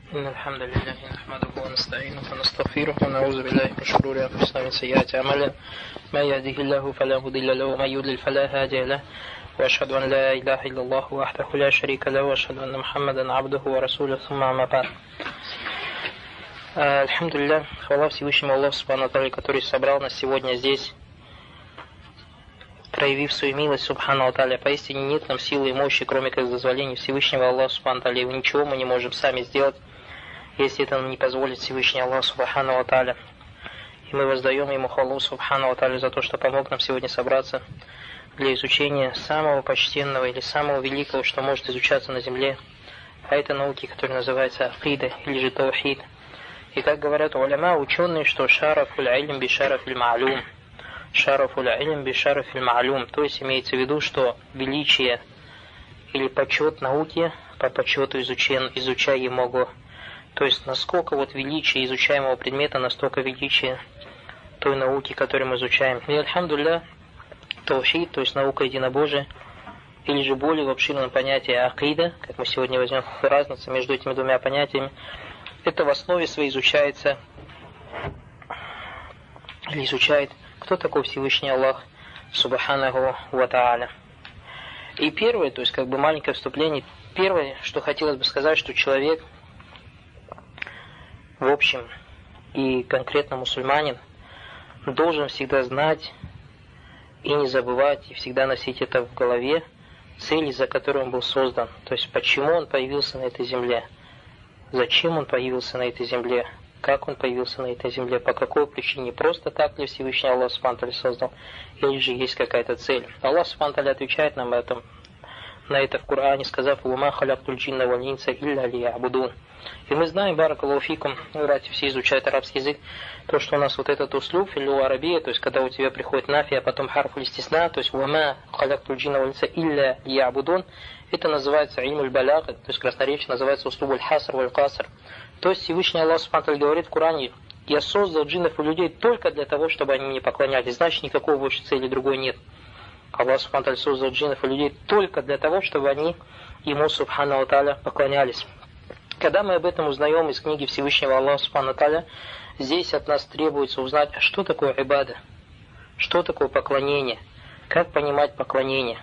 إن الحمد لله نحمده ونستعينه ونستغفره ونعوذ بالله من شرور أنفسنا ومن سيئات أعمالنا ما يهده الله فلا مضل له ومن يضلل فلا هادي له وأشهد أن لا إله إلا الله وحده لا شريك له وأشهد أن محمدا عبده ورسوله ثم أما بعد. Альхамдулилля, хвала Всевышнему Аллаху Субхану ва Тааля, который собрал нас сегодня здесь, проявив свою милость Субхану ва Тааля. Поистине нет нам силы и мощи, кроме как дозволения Всевышнего Аллаха Субхану ва Тааля. Ничего мы не можем сами сделать, если это нам не позволит Всевышний Аллах Субхану ва Тааля. И мы воздаем Ему хвалу Субхану ва Тааля за то, что помог нам сегодня собраться для изучения самого почтенного или самого великого, что может изучаться на земле, а это науки, которые называются акида или же таухид. И как говорят уляма, ученые, что шарафуль илм би шарафиль ма'лум. Шарафуль илм би шарафиль ма'лум. То есть имеется в виду, что величие или почет науки по почету изучаемого. То есть насколько вот величие изучаемого предмета, настолько величие той науки, которую мы изучаем. И альхамдулилля, таухид, то есть наука единобожия, или же более в обширном понятии акида, как мы сегодня возьмем разницу между этими двумя понятиями, это в основе своей изучается, или изучает, кто такой Всевышний Аллах Субханаху ва Тааля. И первое, то есть как бы маленькое вступление, первое, что хотелось бы сказать, что человек, в общем, и конкретно мусульманин, должен всегда знать и не забывать, и всегда носить это в голове, цели, за которой он был создан. То есть почему он появился на этой земле. Зачем он появился на этой земле? Как он появился на этой земле? По какой причине? Просто так ли Всевышний Аллах Субхану ва Тааля создал? Или же есть какая-то цель? Аллах Субхану ва Тааля отвечает нам на это в Коране, сказав: «Ума халяктуль джинна валь инса илля лиябудун». И мы знаем, баракаллаху фикум, братья все изучают арабский язык, то, что у нас вот этот услуг, филлю арабия, то есть когда у тебя приходит нафи, а потом харфуль истисна, то есть «Ума халяктуль джинна валь инса илля лиябудун», это называется илмуль баляг, то есть красноречие называется услугуль хаср валь каср. То есть Всевышний Аллах Субхану ва Тааля говорит в Коране: «Я создал джиннов и людей только для того, чтобы они мне поклонялись». Значит, никакой больше цели другой нет. Аллах Субхану ва Тааля создал джиннов и людей только для того, чтобы они Ему Субхану ва Тааля поклонялись. Когда мы об этом узнаем из книги Всевышнего Аллаха Субхану ва Тааля, здесь от нас требуется узнать, что такое ибада, что такое поклонение, как понимать поклонение.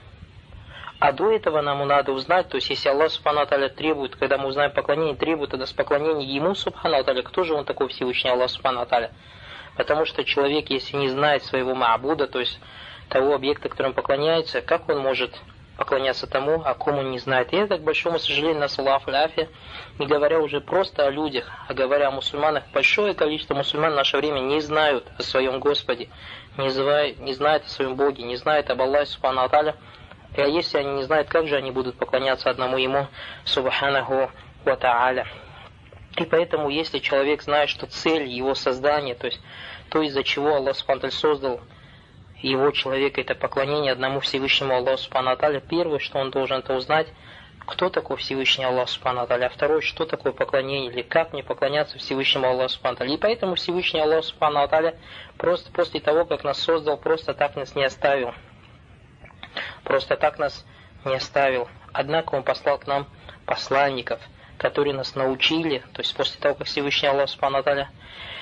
А до этого нам надо узнать, то есть если Аллах Субхану ва Тааля требует, когда мы узнаем поклонение, требует от нас поклонение Ему Субхану ва Тааля, кто же Он такой Всевышний Аллах Субхану ва Тааля? Потому что человек, если не знает своего ма'буда, то есть того объекта, которому поклоняется, как он может поклоняться тому, о ком он не знает. И это, к большому сожалению, нас Аллаху ляфи, не говоря уже просто о людях, а говоря о мусульманах, большое количество мусульман в наше время не знают о своем Господе, не знают о своем Боге, не знают об Аллахе Субхану ва Тааля. И если они не знают, как же они будут поклоняться одному Ему, Субханаху ва Тааля. И поэтому, если человек знает, что цель его создания, то есть то, из-за чего Аллах Субхану ва Тааля создал его человека, это поклонение одному Всевышнему Аллаху Субхану ва Тааля, первое, что он должен это узнать, кто такой Всевышний Аллах Субхану ва Тааля, а второе, что такое поклонение, или как мне поклоняться Всевышнему Аллаху Субхану ва Тааля. И поэтому Всевышний Аллах Субхану ва Тааля просто после того, как нас создал, просто так нас не оставил. Просто так нас не оставил. Однако Он послал к нам посланников, которые нас научили, то есть после того, как Всевышний Аллах Субхану ва Тааля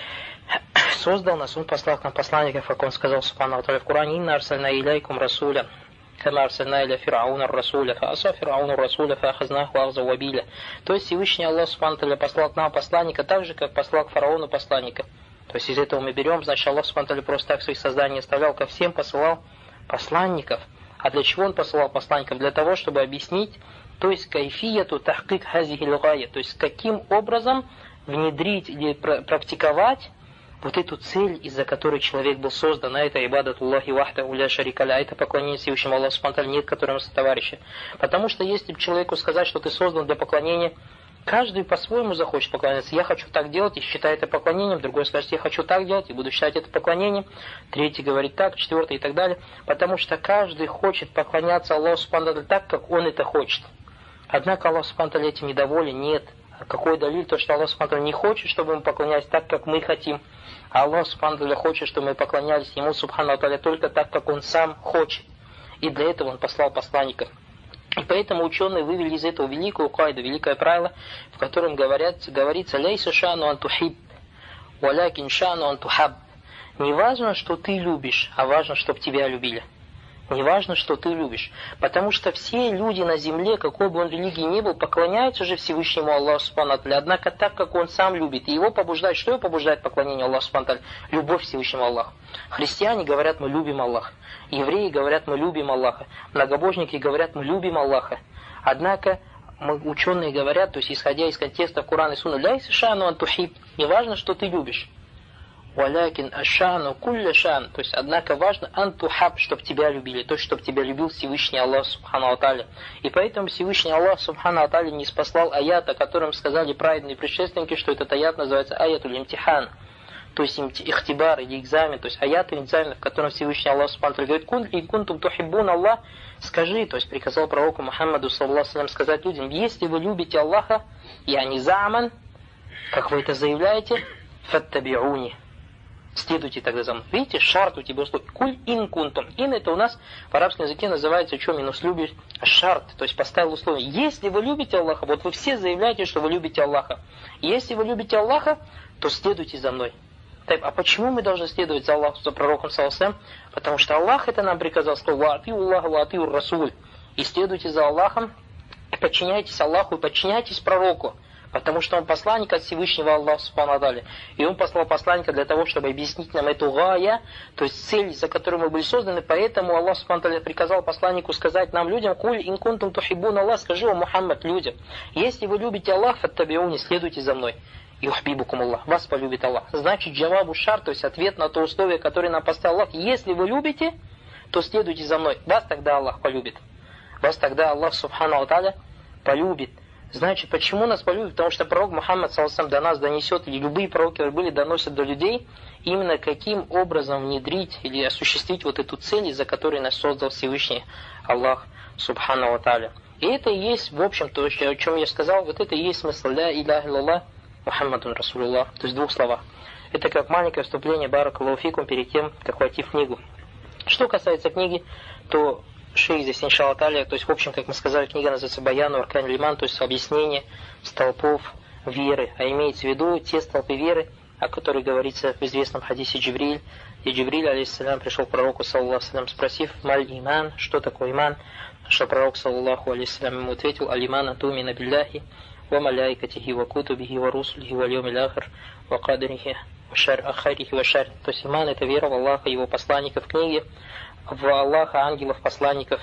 создал нас, Он послал к нам посланников, как Он сказал Субхану ва Тааля в Коране: «Инна арсальна иляйкум расуля, кама арсальна иля фирауна расуля, фааса фирауну расуля, фаахазнаху ахза вабиля». То есть Всевышний Аллах Субхану ва Тааля послал к нам посланника, так же, как послал к фараону посланника. То есть из этого мы берем, значит, Аллах Субхану ва Тааля просто так своих созданий оставлял, ко всем посылал посланников. А для чего Он посылал посланников? Для того, чтобы объяснить, то есть кайфияту тахкик хазихил гая, то есть каким образом внедрить или практиковать вот эту цель, из-за которой человек был создан, а это ибадатуллахи вахдаху ля шарика ля, это поклонение Всевышнему Аллаху Субхану ва Тааля, нет которому сотоварища. Потому что если человеку сказать, что ты создан для поклонения, каждый по-своему захочет поклоняться. Я хочу так делать и считаю это поклонением, другой скажет: я хочу так делать и буду считать это поклонением, третий говорит так, четвертый и так далее. Потому что каждый хочет поклоняться Аллаху Субхану ва Тааля так, как он это хочет. Однако Аллах Субхану ва Тааля этим недоволен, нет. Какой далиль? То, что Аллах Субхану ва Тааля не хочет, чтобы мы поклонялись так, как мы хотим. А Аллах Субхану ва Тааля хочет, чтобы мы поклонялись Ему Субхану ва Тааля только так, как Он сам хочет. И для этого Он послал посланников. И поэтому ученые вывели из этого великую кайду, великое правило, в котором говорится «Лейса шану антухиб, валякин шану антухаб». Не важно, что ты любишь, а важно, чтобы тебя любили. Не важно, что ты любишь. Потому что все люди на земле, какой бы он религии ни был, поклоняются же Всевышнему Аллаху Субхану ва Тааля. Однако так, как он сам любит, и его побуждает, что его побуждает поклонению Аллаху Субхану ва Тааля? Любовь к Всевышнему Аллаху. Христиане говорят, мы любим Аллаха. Евреи говорят, мы любим Аллаха. Многобожники говорят, мы любим Аллаха. Однако ученые говорят, то есть исходя из контекста Корана и Сунны, «Ляйся шану антухиб». Не важно, что ты любишь. «Валякин ашану кулля шан». То есть, однако важно антухаб, чтобы тебя любили. То есть, чтобы тебя любил Всевышний Аллах Субхану ва Тааля. И поэтому Всевышний Аллах Субхану ва Тааля не спаслал аят, о котором сказали праведные предшественники, что этот аят называется аятуль имтихан. То есть, ихтибар или экзамен. То есть, аят или экзамен, в котором Всевышний Аллах Субхану ва Тааля говорит, «Ин кунтум тухиббун Аллах». Скажи, то есть, приказал пророку Мухаммаду саллаллаху алейхи ва саллям сказать людям, если вы любите Аллаха, я не заман, как вы это заявляете, фаттабиуни. Следуйте тогда за мной. Видите, шарт у тебя условие. Куль ин кунтум. Ин это у нас в арабском языке называется, что минус любишь, шарт. То есть поставил условие. Если вы любите Аллаха, вот вы все заявляете, что вы любите Аллаха. Если вы любите Аллаха, то следуйте за мной. Так, а почему мы должны следовать за Аллахом, за пророком саллаллаху? Потому что Аллах это нам приказал, сказал, ва атиу Аллаха, ва атиу Расуль. И следуйте за Аллахом, подчиняйтесь Аллаху и подчиняйтесь пророку. Потому что он посланник от Всевышнего Аллаха Субхану ва Тааля. И он послал посланника для того, чтобы объяснить нам эту гая, то есть цель, за которую мы были созданы. Поэтому Аллах Субхану ва Тааля приказал посланнику сказать нам, людям, «Куль ин кунтум тухиббун Аллах», скажи, о Мухаммад, людям, если вы любите Аллах, фаттабиуни, следуйте за мной. Юхбибукум Аллах, вас полюбит Аллах. Значит, джавабу шар, то есть ответ на то условие, которое нам поставил Аллах. Если вы любите, то следуйте за мной. Вас тогда Аллах полюбит. Вас тогда Аллах Субхану ва Тааля полюбит. Значит, почему нас полюбит? Потому что пророк Мухаммад саллаллаху до нас донесет, или любые пророки были доносят до людей, именно каким образом внедрить или осуществить вот эту цель, за которой нас создал Всевышний Аллах Субхану ва Тааля. И это и есть, в общем, то, о чем я сказал, вот это и есть смысл ля иляха илляллах Мухаммадун Расулуллах, то есть в двух словах. Это как маленькое вступление баракаллаху фикум перед тем, как войти в книгу. Что касается книги, то шейх здесь, иншаллах та'аля, то есть, в общем, как мы сказали, книга называется Баяну Аркан Лиман, то есть объяснение столпов веры, а имеется в виду те столпы веры, о которых говорится в известном хадисе Джибриль, где Джибриль, алейхиссалям, пришел к пророку, саллаллаху алейхи, спросив, маль иман, что такое иман, что пророк, саллаллаху алейхи, ему ответил, аль-иман тумина билляхи, ва маляйкатихи, ва кутубихи, ва русулихи, ва льюмил ахир, ва кадрихи, ва шар ахарихи, ва шар. То есть иман это вера в Аллаха, его посланников, книги, в Аллаха, ангелов, посланников,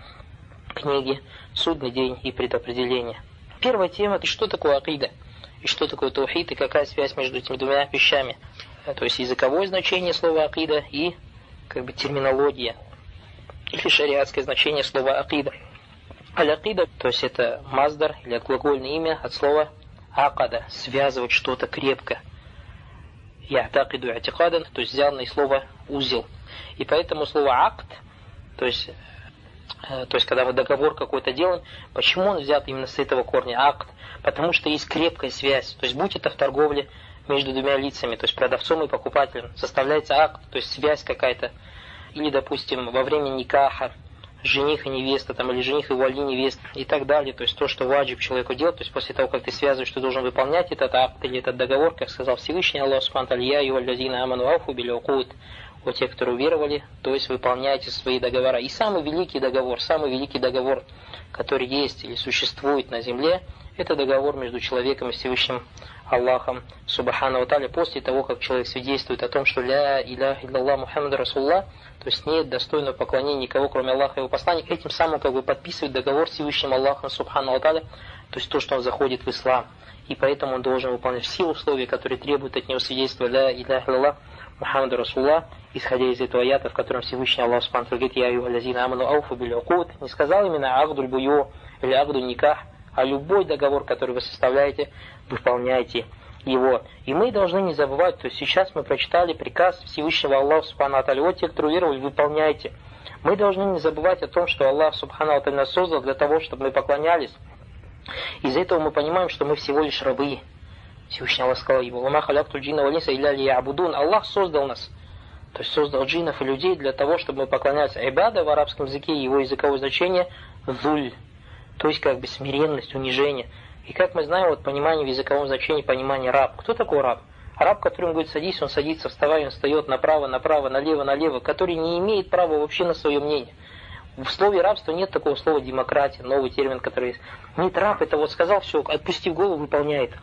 книги, судный день и предопределение. Первая тема – это что такое акида, и что такое таухид, и какая связь между этими двумя вещами. То есть языковое значение слова акида и как бы терминология, или шариатское значение слова акида. Аль-акида, то есть это маздар, или глагольное имя от слова акада, связывать что-то крепко. Я'такиду и'тикадан, то есть взял на слово узел. И поэтому слово акт, то есть когда мы договор какой-то делаем, почему он взят именно с этого корня акт? Потому что есть крепкая связь, то есть будь это в торговле между двумя лицами, то есть продавцом и покупателем, составляется акт, то есть связь какая-то, или, допустим, во время никаха, жених и невеста, там, или жених и вали невест, и так далее, то есть то, что ваджиб человеку делать, то есть после того, как ты связываешь, ты должен выполнять этот акт или этот договор, как сказал Всевышний Аллах Субхану ва Тааля, я и валлазина аману ауфу биль укуд, о те, которые уверовали, то есть выполняйте свои договора. И самый великий договор, который есть или существует на земле, это договор между человеком и Всевышним Аллахом Субхану ва Тааля, после того, как человек свидетельствует о том, что ля иляха илляллах Мухаммад Расулуллах, то есть нет достойного поклонения никого, кроме Аллаха и его посланника, этим самым как бы подписывает договор с Всевышним Аллахом Субхану ва Тааля, то есть то, что он заходит в ислам. И поэтому он должен выполнять все условия, которые требуют от него свидетельства ля иляха илляллах Мухаммад Расулуллах, исходя из этого аята, в котором Всевышний Аллах Субхану ва Тааля говорит, я аyyухаллазина аману ауфу биль укуд, не сказал именно агдуль буйо или агдуль никах, а любой договор, который вы составляете, выполняйте его. И мы должны не забывать, то есть сейчас мы прочитали приказ Всевышнего Аллаха Субхану ва Тааля, вот те, кто уверовали, выполняйте. Мы должны не забывать о том, что Аллах Субхану ва Тааля нас создал для того, чтобы мы поклонялись. Из этого мы понимаем, что мы всего лишь рабы. Всевышний Аллах сказал ему, «Вама халякту джинна вал инса илля лиябудун». Аллах создал нас, то есть создал джиннов и людей для того, чтобы мы поклонялись. Ибада в арабском языке, его языковое значение – зуль. То есть как бы смиренность, унижение. И как мы знаем, вот понимание в языковом значении, понимание раб. Кто такой раб? Раб, которому говорит садись, он садится, вставай, он встает направо, налево, налево, который не имеет права вообще на свое мнение. В слове рабство нет такого слова демократия, новый термин, который есть. Нет, раб это вот сказал, все, отпустив голову, выполняет.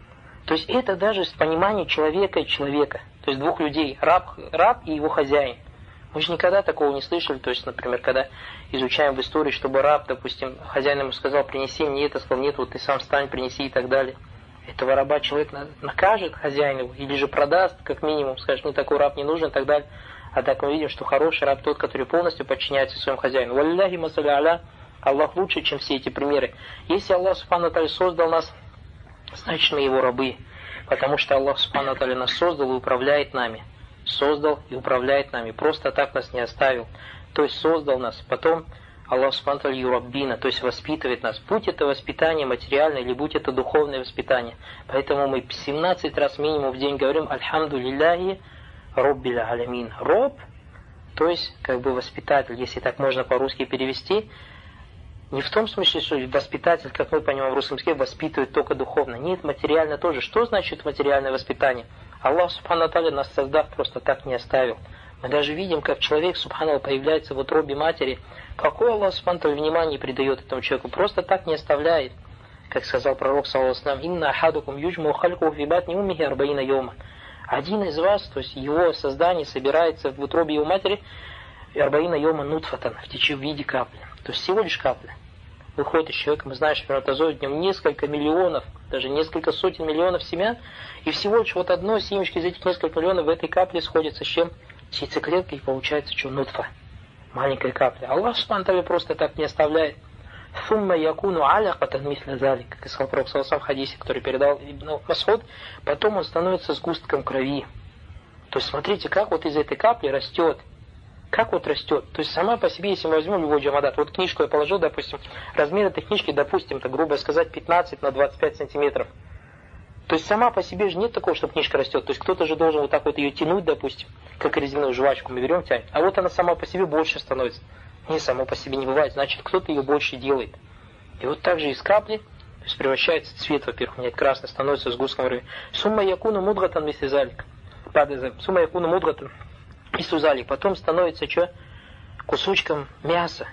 То есть это даже с понимания человека и человека. То есть двух людей, раб и его хозяин. Мы же никогда такого не слышали. То есть, например, когда изучаем в истории, чтобы раб, допустим, хозяин ему сказал, принеси мне это, сказал, нет, вот ты сам встань, принеси и так далее. Этого раба человек накажет хозяин его, или же продаст, как минимум, скажет, мне такой раб не нужен и так далее. А так мы видим, что хороший раб тот, который полностью подчиняется своему хозяину. Валлахи масалли аля, Аллах лучше, чем все эти примеры. Если Аллах субхану ва тааля создал нас, значит мы его рабы. Потому что Аллах субхану ва тааля нас создал и управляет нами. Создал и управляет нами. Просто так нас не оставил. То есть создал нас. Потом Аллах субхану ва тааля юраббина, то есть воспитывает нас. Будь это воспитание материальное, или будь это духовное воспитание. Поэтому мы 17 раз минимум в день говорим «Альхамду лилляхи Роббиль алямин». Роб, то есть как бы воспитатель, если так можно по-русски перевести. Не в том смысле, что воспитатель, как мы понимаем в русском языке, воспитывает только духовно. Нет, материально тоже. Что значит материальное воспитание? Аллах субхану ва тааля нас создав просто так не оставил. Мы даже видим, как человек субхану появляется в утробе матери. Какое Аллах субхану ва тааля внимание придает этому человеку? Просто так не оставляет. Как сказал пророк саллаллаху алейхи ва саллям, «Инна ахадукум юджму халькуху фи батни уммихи арбаина йома». Один из вас, то есть его создание собирается в утробе его матери арбаина йома нутфатан, в виде капли. То есть всего лишь капля. Выходит из человека, мы знаем, что сперматозоид в нем несколько миллионов, даже несколько сотен миллионов семян, и всего лишь вот одно семечко из этих нескольких миллионов в этой капле сходится с чем? С яйцеклеткой, и получается что? Нутфа. Маленькая капля. Аллах субхану ва тааля просто так не оставляет. «Сумма якуну алякатан мисля залик», как сказал пророк саллаллаху в хадисе, который передал Ибн Мас'уд, потом он становится сгустком крови. То есть смотрите, как вот из этой капли растет. Как вот растет. То есть сама по себе, если мы возьмем любой джамадат, вот книжку я положил, допустим, размер этой книжки, допустим, так грубо сказать, 15 на 25 сантиметров. То есть сама по себе же нет такого, что книжка растет. То есть кто-то же должен вот так вот ее тянуть, допустим, как резиновую жвачку мы берем, тянем. А вот она сама по себе больше становится. Не, само по себе не бывает, значит кто-то ее больше делает. И вот так же из капли, то есть превращается цвет, во-первых, меняет красный, становится сгустком крови. Сумма якуну мудгатан мислизалик. Сумма якуну мудгатан мислизалик. Потом становится что? Кусочком мяса.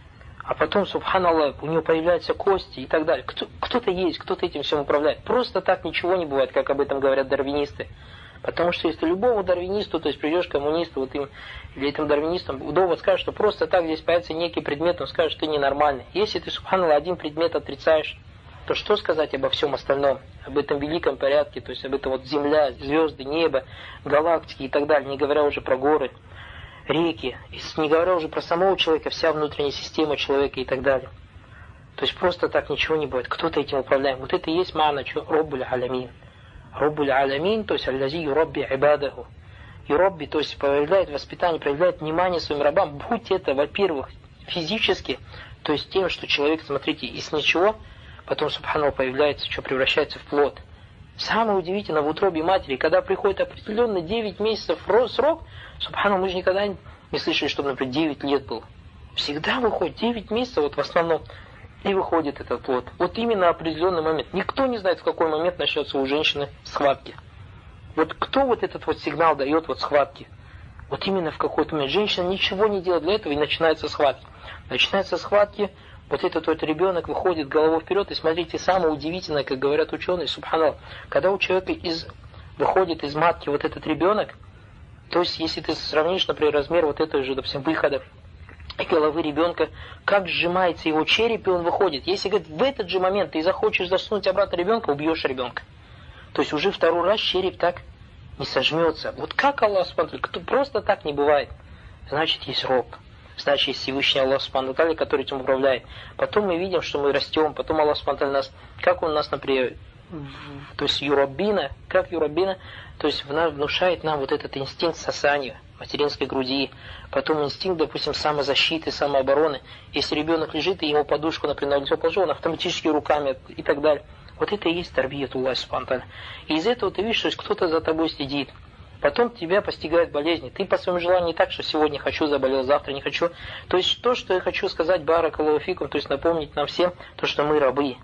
А потом, субханаллах, у него появляются кости и так далее. Кто-то есть, кто-то этим всем управляет. Просто так ничего не бывает, как об этом говорят дарвинисты. Потому что если любому дарвинисту, то есть придешь к коммунисту, вот им, или этим дарвинистам, удобно скажет, что просто так здесь появится некий предмет, он скажет, что ты ненормальный. Если ты, субханаллах, один предмет отрицаешь, то что сказать обо всем остальном? Об этом великом порядке, то есть об этом вот земля, звезды, небо, галактики и так далее, не говоря уже про горы, реки, не говоря уже про самого человека, вся внутренняя система человека и так далее. То есть просто так ничего не бывает. Кто-то этим управляет. Вот это и есть ма'на, что Роббуль алямин. Роббуль алямин, то есть аллази юрабби ибадаху. Юрабби, то есть проявляет воспитание, проявляет внимание своим рабам. Будь это, во-первых, физически, то есть тем, что человек, смотрите, из ничего, потом, субхану, появляется, что превращается в плод. Самое удивительное в утробе матери, когда приходит определенно 9 месяцев срок, субхану, мы же никогда не слышали, чтобы, например, 9 лет было. Всегда выходит 9 месяцев, вот в основном, и выходит этот плод. Вот именно определенный момент. Никто не знает, в какой момент начнется у женщины схватки. Вот кто вот этот вот сигнал дает вот схватки? Вот именно в какой-то момент. Женщина ничего не делает для этого, и начинаются схватки. Начинаются схватки, вот этот вот ребенок выходит головой вперед, и смотрите, самое удивительное, как говорят ученые, субханаллах, когда у человека выходит из матки вот этот ребенок, то есть если ты сравнишь, например, размер вот этого же, допустим, выхода головы ребенка, как сжимается его череп, и он выходит. Если, говорит, в этот же момент ты захочешь засунуть обратно ребенка, убьешь ребенка. То есть уже второй раз череп так не сожмется. Вот как Аллах субхану, просто так не бывает. Значит, есть роб. Значит, есть Всевышний Аллах субхану, который этим управляет. Потом мы видим, что мы растем. Потом Аллах субхану нас, как он нас, например, то есть юраббина, как юраббина, то есть внушает нам вот этот инстинкт сосания материнской груди, потом инстинкт, допустим, самозащиты, самообороны. Если ребенок лежит, и ему подушку, например, на лицо положил, он автоматически руками и так далее. Вот это и есть тарбият Аллах субхану. И из этого ты видишь, что кто-то за тобой следит. Потом тебя постигают болезни. Ты по своему желанию не так, что сегодня хочу, заболел, завтра не хочу. То есть то, что я хочу сказать, баракаллаху фикум, то есть напомнить нам всем, то, что мы рабы.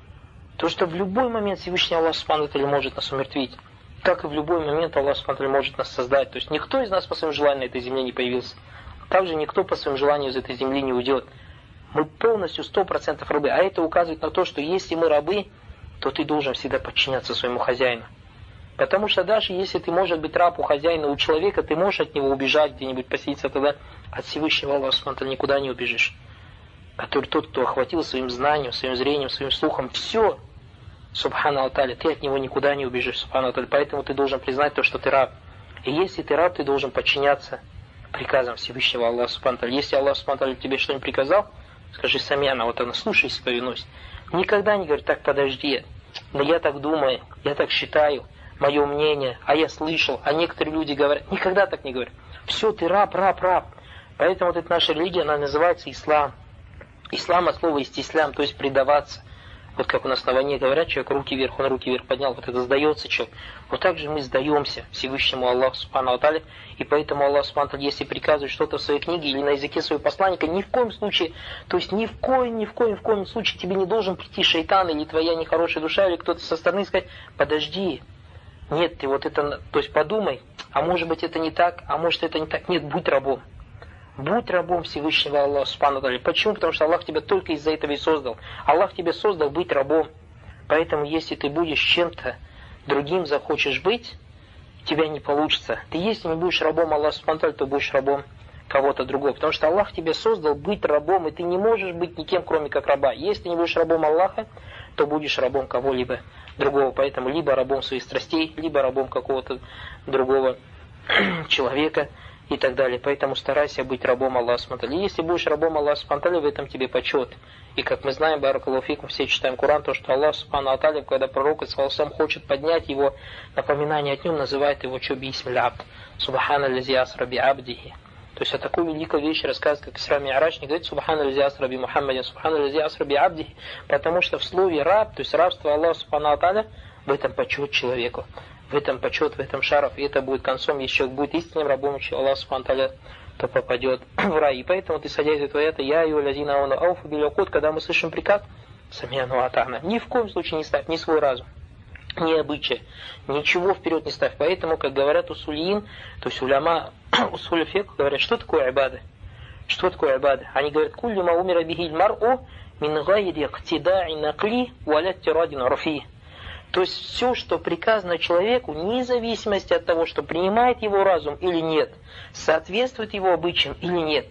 То, что в любой момент Всевышний Аллах Субхану ва Тааля может нас умертвить. Так и в любой момент Аллах Субхану ва Тааля может нас создать. То есть никто из нас по своему желанию на этой земле не появился. Также никто по своему желанию из этой земли не уйдет. Мы полностью 100% рабы. А это указывает на то, что если мы рабы, то ты должен всегда подчиняться своему хозяину. Потому что даже если ты можешь быть раб у хозяина, у человека, ты можешь от него убежать, где-нибудь поселиться, тогда от Всевышнего Аллаха Субхану ва Тааля никуда не убежишь. Который тот, кто охватил своим знанием, своим зрением, своим слухом, все, Субхану ва Тааля, ты от него никуда не убежишь, Субхану ва Тааля. Поэтому ты должен признать то, что ты раб. И если ты раб, ты должен подчиняться приказам Всевышнего Аллаха Субхану ва Тааля. Если Аллах Субхану ва Тааля тебе что-нибудь приказал, скажи самяна, вот она, слушайся, повинуйся. Никогда не говори, так, подожди, но я так думаю, я так считаю, мое мнение, а я слышал, а некоторые люди говорят, никогда так не говорят. Все, ты раб, раб, раб. Поэтому вот эта наша религия, она называется ислам. Ислам от слова истислям, то есть предаваться. Вот как у нас на войне говорят, человек руки вверх, он руки вверх поднял, вот это сдается человек. Вот так же мы сдаемся Всевышнему Аллаху Субхану ва Тааля, и поэтому Аллах Субхану ва Тааля, если приказывает что-то в своей книге или на языке своего посланника, ни в коем случае, то есть ни в коем случае тебе не должен прийти шайтан или твоя нехорошая душа, или кто-то со стороны сказать, подожди, нет, ты вот это, то есть подумай, а может быть это не так, а может это не так, нет, будь рабом. Будь рабом Всевышнего Аллаха Субхану ва Тааля. Почему? Потому что Аллах тебя только из-за этого и создал. Аллах тебя создал быть рабом. Поэтому, если ты будешь чем-то другим захочешь быть, у тебя не получится. Ты если не будешь рабом Аллаха Субхану ва Тааля, то будешь рабом кого-то другого. Потому что Аллах тебя создал быть рабом, и ты не можешь быть никем, кроме как раба. Если ты не будешь рабом Аллаха, то будешь рабом кого-либо другого. Поэтому либо рабом своих страстей, либо рабом какого-то другого человека, и так далее. Поэтому старайся быть рабом Аллаха Субхану ва Тааля. Если будешь рабом Аллаха Субхану ва Тааля, в этом тебе почет. И как мы знаем, баракаллаху фикум, все читаем Коран, то, что Аллах Субхану ва Тааля, когда пророк сам хочет поднять его, напоминание от нем, называет его бисмиль абд. Субхана лази асра би абдихи. То есть о такой великой вещи рассказывает, как Исра Ми'раджь, не говорит Субхана лази асра би Мухаммадин, Субхана лази асра би абдихи, потому что в слове раб, то есть рабство Аллаха Субхану ва Тааля, в этом почет человеку. В этом почет, в этом шараф, и это будет концом, если человек будет истинным рабом Аллаха Субхану ва Тааля, то попадет в рай. И поэтому ты, исходя из этого аята, я и лазина ауна ауфу биль укуд, когда мы слышим приказ, самиану ва атана, ни в коем случае не ставь ни свой разум, ни обычай, ничего вперед не ставь. Поэтому, как говорят усулиин, то есть уляма усуль фикх говорят, что такое ибада? Что такое ибада? Они говорят, куллю ма умира бихи мар'у мин гайри иктида'i накли валя тирадин урфи. То есть все, что приказано человеку, вне зависимости от того, что принимает его разум или нет, соответствует его обычаям или нет.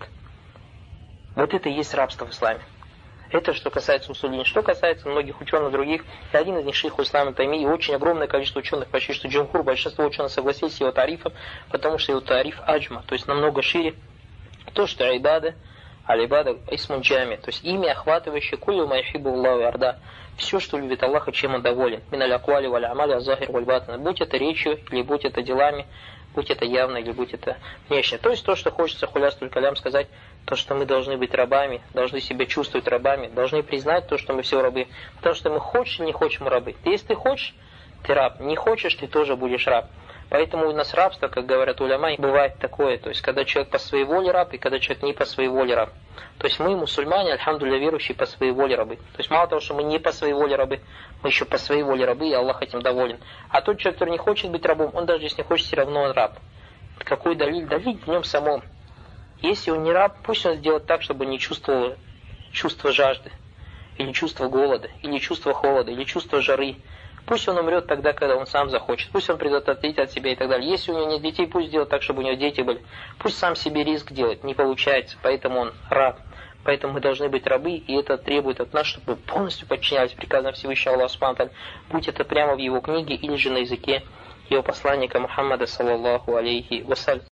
Вот это и есть рабство в исламе. Это что касается усулин. Что касается многих ученых других, один из них шейх ислама Тайми, и очень огромное количество ученых, почти что джумхур, большинство ученых согласились с его тарифом, потому что его тариф аджма, то есть намного шире. То, что айбада, алибада исмун джами, то есть имя, охватывающее куллю ма юхиббу Аллаху ярда. Все, что любит Аллах, и чем он доволен. Миналь аквали валь амали азахир валь батан. Будь это речью, или будь это делами, будь это явно, или будь это внешне. То есть то, что хочется хулястуль калям сказать, то, что мы должны быть рабами, должны себя чувствовать рабами, должны признать то, что мы все рабы. Потому что мы хочешь или не хочешь, мы рабы. Если ты хочешь, ты раб. Не хочешь, ты тоже будешь раб. Поэтому у нас рабство, как говорят уляма, бывает такое. То есть, когда человек по своей воле раб, и когда человек не по своей воле раб. То есть, мы, мусульмане, альхамдулилля, верующие, по своей воле рабы. То есть, мало того, что мы не по своей воле рабы, мы еще по своей воле рабы, и Аллах этим доволен. А тот человек, который не хочет быть рабом, он даже если не хочет, все равно он раб. Какой далиль? Далиль в нем самом. Если он не раб, пусть он сделает так, чтобы не чувствовал чувство жажды, или чувство голода, или чувство холода, или чувство жары. Пусть он умрет тогда, когда он сам захочет. Пусть он предотвратит от себя и так далее. Если у него нет детей, пусть сделает так, чтобы у него дети были. Пусть сам себе риск делает. Не получается, поэтому он раб. Поэтому мы должны быть рабы, и это требует от нас, чтобы полностью подчинялись приказам Всевышнего Аллаха Субхану ва Тааля, будь это прямо в его книге или же на языке его посланника Мухаммада саллаллаху алейхи вассалям.